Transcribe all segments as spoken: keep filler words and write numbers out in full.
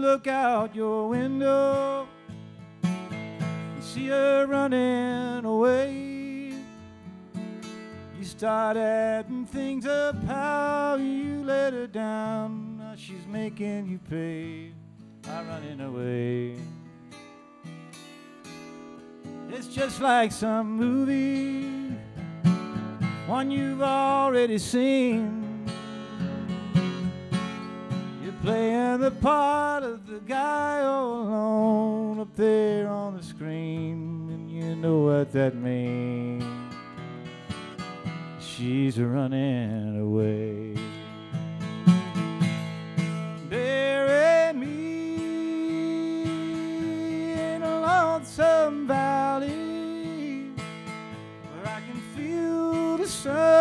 look out your window and see her running away, you start adding things up how you let her down. Now she's making you pay by running away. It's just like some movie, one you've already seen. You're playing the part of the guy all alone up there on the screen, and you know what that means. She's running away. Bury me in a lonesome valley where I can feel the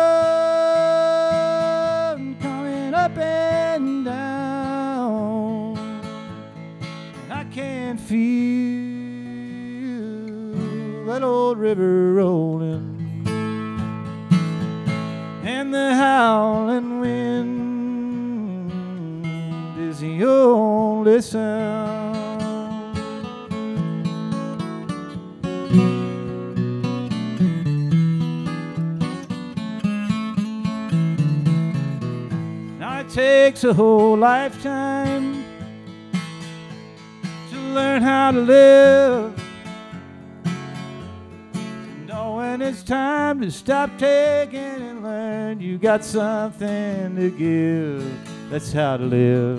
sun coming up and down, and I can feel that old river rolling and the howling wind is the only sound. Now it takes a whole lifetime to learn how to live, when it's time to stop taking and learn you got something to give. That's how to live.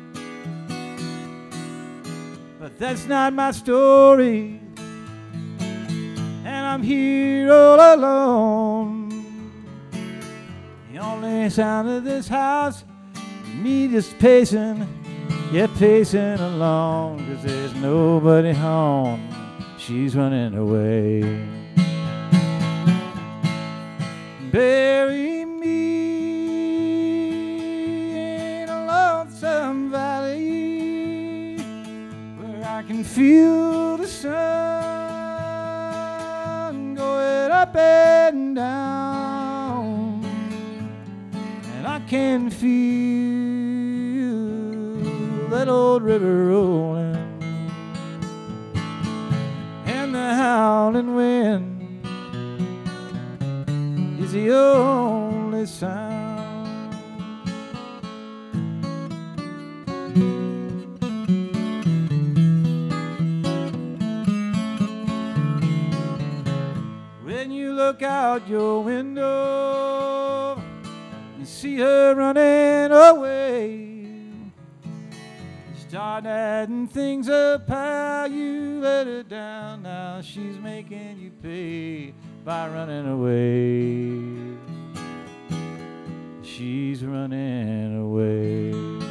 But that's not my story, and I'm here all alone. The only sound of this house, me just pacing, yeah, pacing along, 'cause there's nobody home. She's running away. Bury me in a lonesome valley where I can feel the sun going up and down, and I can feel that old river rolling and the howling wind is the only sound. When you look out your window and see her running away, start adding things up how you let her down. Now she's making you pay by running away. She's running away.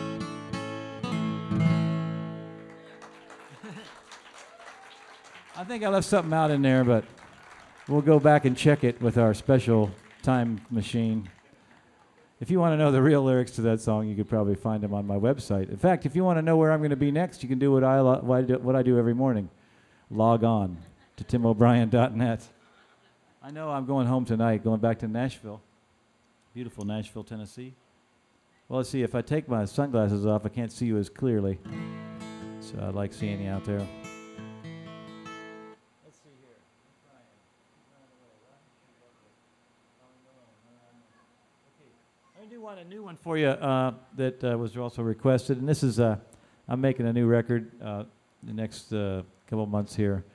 I think I left something out in there, but we'll go back and check it with our special time machine. If you want to know the real lyrics to that song, you could probably find them on my website. In fact, if you want to know where I'm going to be next, you can do what I, lo- what I do, what I do every morning. Log on to tim o'brien dot net. I know I'm going home tonight, going back to Nashville. Beautiful Nashville, Tennessee. Well, let's see, if I take my sunglasses off, I can't see you as clearly. So I like seeing you out there. Let's see here. I do want a new one for you uh, that uh, was also requested, and this is, uh, I'm making a new record uh, the next uh, couple months here.